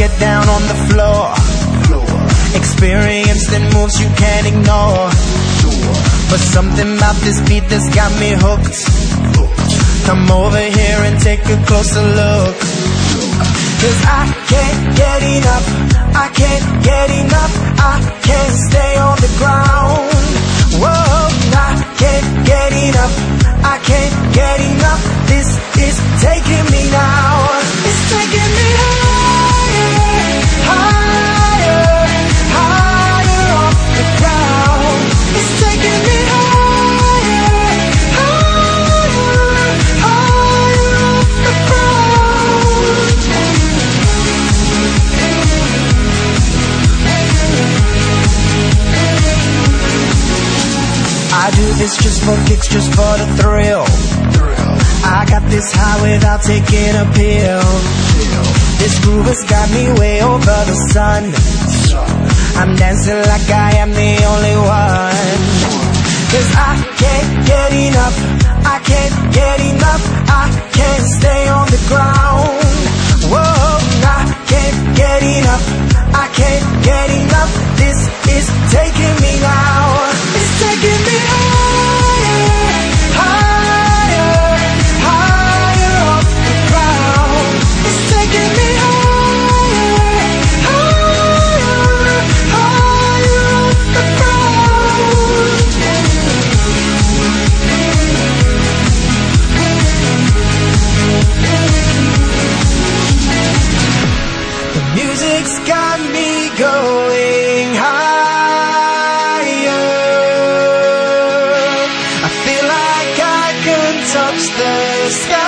get down on the floor. Experiencing moves you can't ignore. But something about this beat that's got me hooked. Come over here and take a closer look. Cause I can't get enough, I can't get enough, I can't stay on the ground. Whoa, I can't get enough, I can't get enough. This is taking me now. It's taking me higher, higher, higher off the ground. It's taking me higher, higher, higher off the ground. I do this just for kicks, just for the thrill. I got this high without taking a pill. This groove has got me way over the sun. I'm dancing like I am the only one. Cause I can't get enough, I can't get enough, I can't stay on the ground. Whoa, I can't get enough, I can't get enough. This is taking me now. It's taking me higher, higher, higher off the ground. It's taking me higher, higher, higher off the ground. The music's got me going higher. I feel like I can touch the sky.